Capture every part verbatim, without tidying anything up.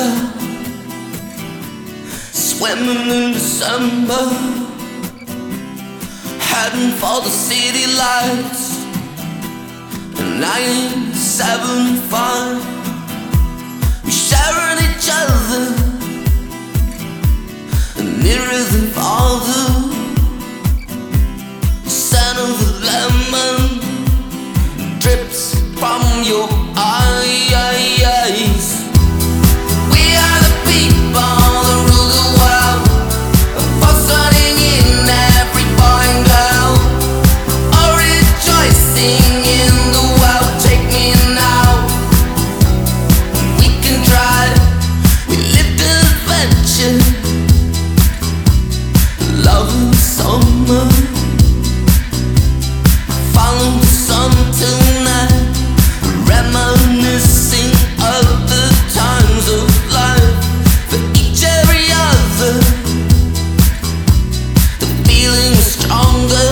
November, swimming in December, heading for the city lights. nine seven five, we sharing each other, nearer than farther. The scent of the lemon drips from your eyes. We are the people that rule the world, fostering in every boy and girl, all rejoicing in the world. Take me now, we can try. We live the adventure, love in summer, follow the sun tonight, reminiscing of the times of life. For each every other, the feeling is stronger.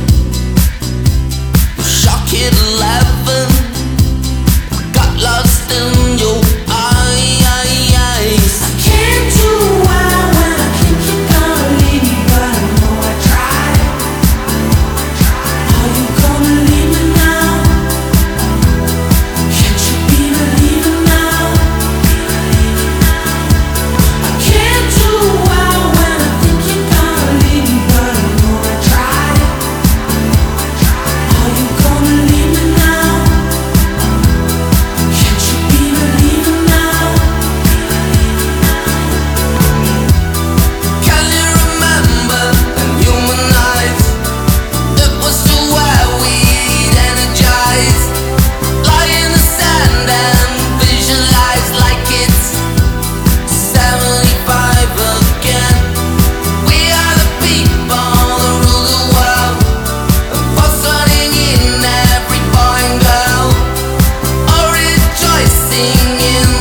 Shock hit eleven, got lost in your eyes. I can't do well when I think you're gonna leave me, but I know I tried. Are you gonna leave me now? Can't you be believing now? I can't do well when I think you're gonna leave me, but I know I tried. Are you gonna leave me now? Can't you be believing now? Can you remember in human eyes? It was so where we'd energize, lie in the sand and visualize like it's seventy-five again. We are the people that rule the world, fostering in every boy and girl, all rejoicing in